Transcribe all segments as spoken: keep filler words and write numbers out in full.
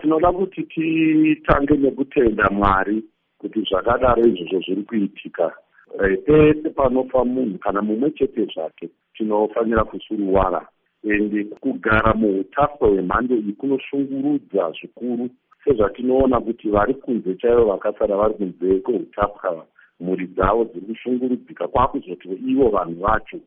tinoda kuti titange nekutenda Mwari kuti zvakadaro izvozvo zviri kuitika. Pese panofa munhu kana mumwe chete zvake tinofanira kusuruwara. Ende kugara muutapwa hwemhando iyi kunoshungurudza zvikuru, sezvatinoona kuti vari kunze chaivo vakasara vari kunze kweutapwa, mhuri dzavo dziri kushungurudzika, kwakuzoti ivo vanhu vacho.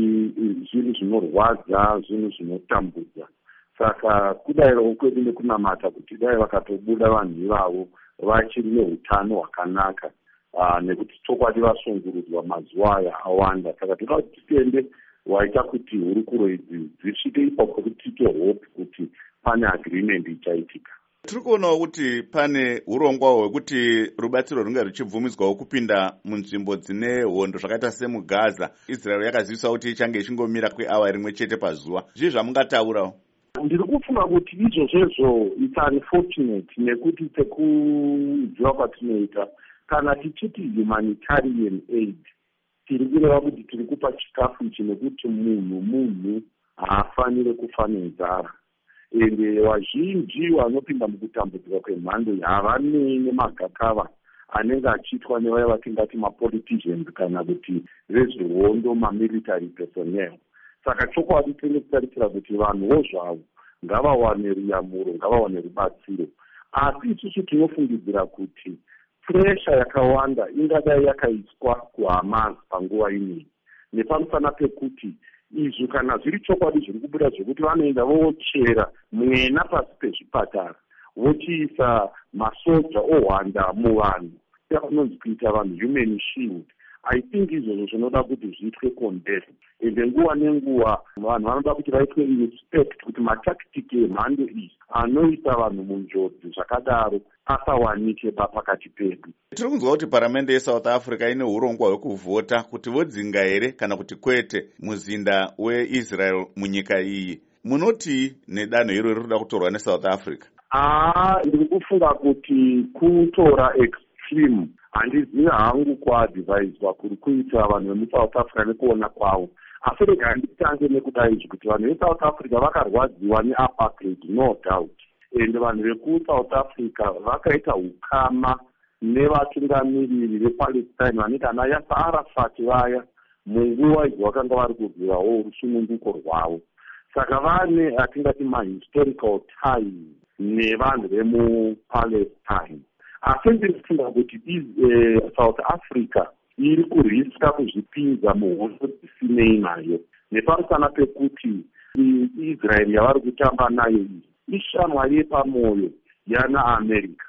Zvinhu zvinorwadza, zvinhu zvinotambudza. Saka kudai kwedu nekunamata kuti dai vakatobuda vanhu ivavo vachiri neutano hwakanaka, nekuti chokwadi vasungurudzwa mazuva aya awanda. Saka toda kuti titende waita kuti hurukuro idzi dzisvike ipapo kuti tiite hope kuti pane agreement ichaitika. Tiri kuonawo kuti pane urongwa hwekuti rubatsiro runge ruchibvumidzwawo kupinda munzvimbo dzine hondo zvakaita semuGaza. Israel yakazivisa kuti ichange ichingomira kweawa rimwe chete pazuva. Zvii zvamungataurawo? Ndiri kufunga kuti izvozvo it's unfortunate nekuti sekudziwa kwatinoita kana tichiti humanitarian aid tiri kureva kuti tiri kupa chikafu ichi nekuti munhu munhu haafanire kufa nenzara. Ende vazhinji vanopinda mukutambudzika kwemhando havanei nemagakava anenge achiitwa nevaya vatingati mapoliticians kana kuti vezvehondo mamilitary personnel. Saka chokwadi tine kutarisira kuti vanhuwo zvavo ngavawane ruyamuro, ngavawane rubatsiro. Asi isusu tinofungidzira kuti presha yakawanda ingadai yakaiswa kuHamas panguva inei, nepamusana pekuti izvo kana zviri chokwadi zviri kubuda zvekuti vanoenda vochera mwena pasi pezvipatara vochiisa masoja ohwanda muvanhu yakunonzi kuita vanhu human shield. I think izvozvo zvinoda kuti zviitwe condemn. Ende nguva nenguva vanhu vanoda kuti vaitwe respect kuti matakitiki emhando iyi anoisa vanhu munjodzi zvakadaro asawanike pakati pedu. Tiri kunzwa kuti paramende yeSouth Africa ine urongwa hwekuvhota kuti vodzinga here kana kuti kwete muzinda weIsrael munyika iyi. Munoti nedanho iro riri kuda kutorwa neSouth Africa? Ah, ndiri kufunga kuti kutora extreme handizivi hangu kuadvaiswa kuri kuita vanhu vemuSouth Africa nekuona kwavo. Asi rega handitange nekuda izvi kuti vanhu veSouth Africa vakarwadziwa neapartheid, no doubt. Ende vanhu vekuSouth Africa vakaita ukama nevatungamiriri vePalestine vanenge ana Yasser Arafat vaya munguva idzi vakanga vari kurwirawo rusununguko rwavo. Saka vane atingati mahistorical ties nevanhu vemuPalestine. Asi ndiri kufunga kuti South Africa iri kuriska kuzvipinza muhondo dzisinei nayo, nepamusana pekuti Israel yavari kutamba nayo iyi ishamwari yepamoyo yana America.